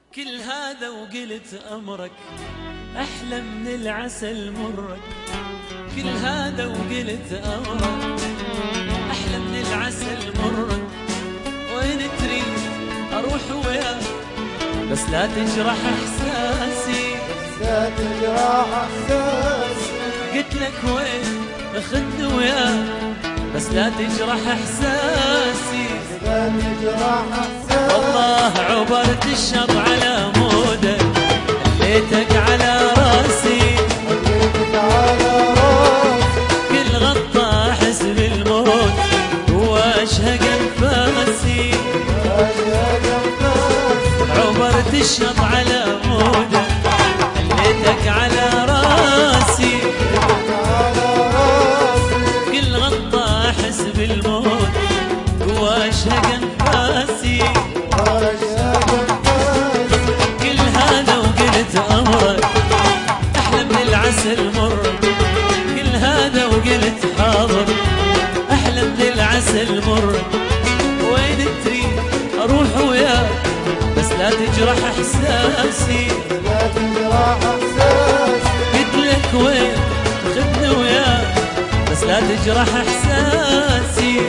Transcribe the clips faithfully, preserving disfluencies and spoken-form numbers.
كل هذا وقلت أمرك أحلى من العسل مرك. كل هذا وقلت أمرك أحلى من العسل مرك. وين تريد أروح وياك بس لا تجرح إحساسي، بس لا تجرح إحساسي. قلت لك وين أخذني وياك بس لا تجرح إحساسي، لا تجرح إحساسي. والله عبرت الشط على مودك خليتك على راسي، خليتك على راسي. كل غطى أحس بالموت وأشهق أنفاسي، أشهق أنفاسي. عبرت الشط على مودك خليتك على راسي، خليتك على راسي. كل غطى أحس بالموت وأشهق أنفاسي. أشهق أنفاسي. كل هذا وقلت أمرك أحلى من العسل مرك. كل هذا وقلت حاضر أحلى من العسل مرك. وين تريد أروح وياك بس لا تجرح إحساسي، لا تجرح إحساسي. قلت لك وين خدني وياك بس لا تجرح إحساسي.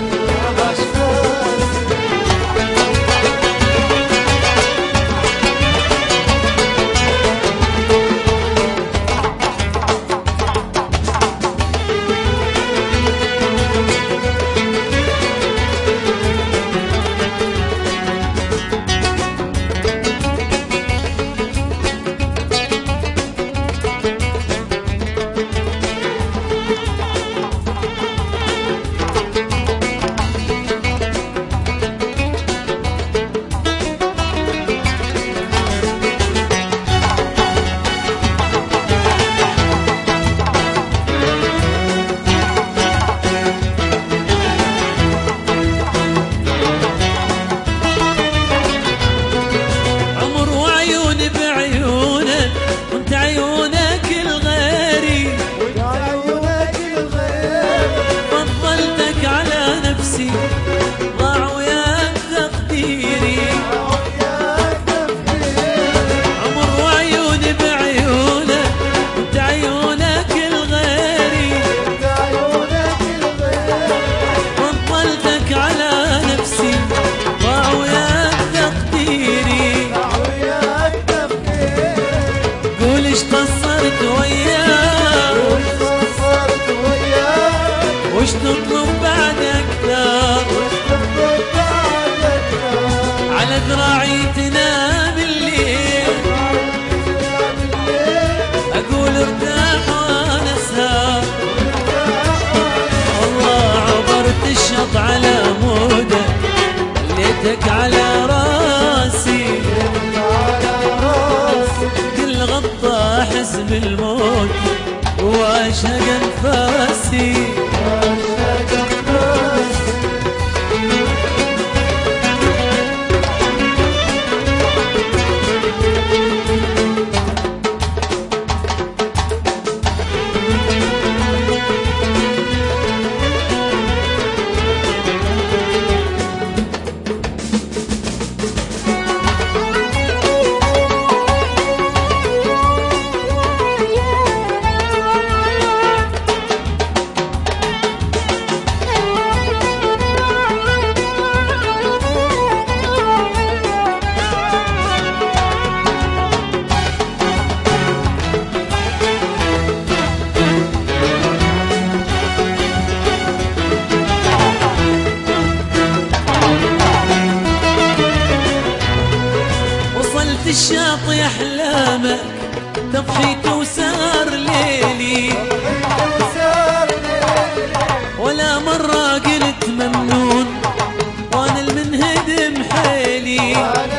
وش تطلب بعد أكثر؟ على ذراعي تنام الليل أقول ارتاح وأنا سهر. والله عبرت الشط على مودك خليتك على راسي، كل غطى أحس بالموت وأشهق أنفاسي. الشاطئ أحلامك تضحيت وسار ليلي، ولا مرة قلت ممنون وانا المنهدم حيلي.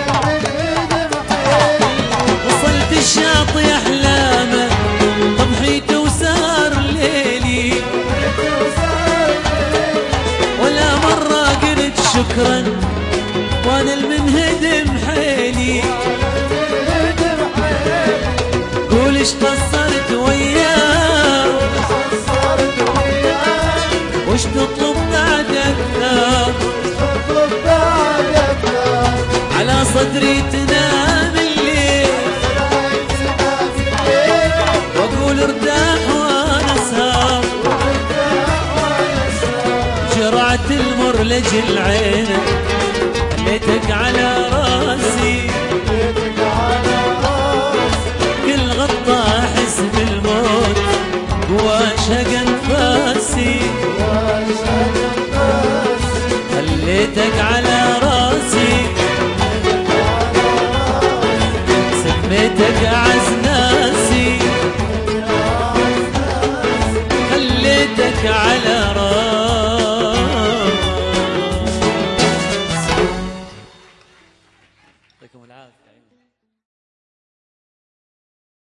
وصلت الشاطئ أحلامك تضحيت وسار ليلي، ولا مرة قلت شكرا وانا المنهدم حيلي. قول ايش قصرت وياه وش تطلب بعد أكثر؟ على صدري تنام لأجل عينك خليتك على راسي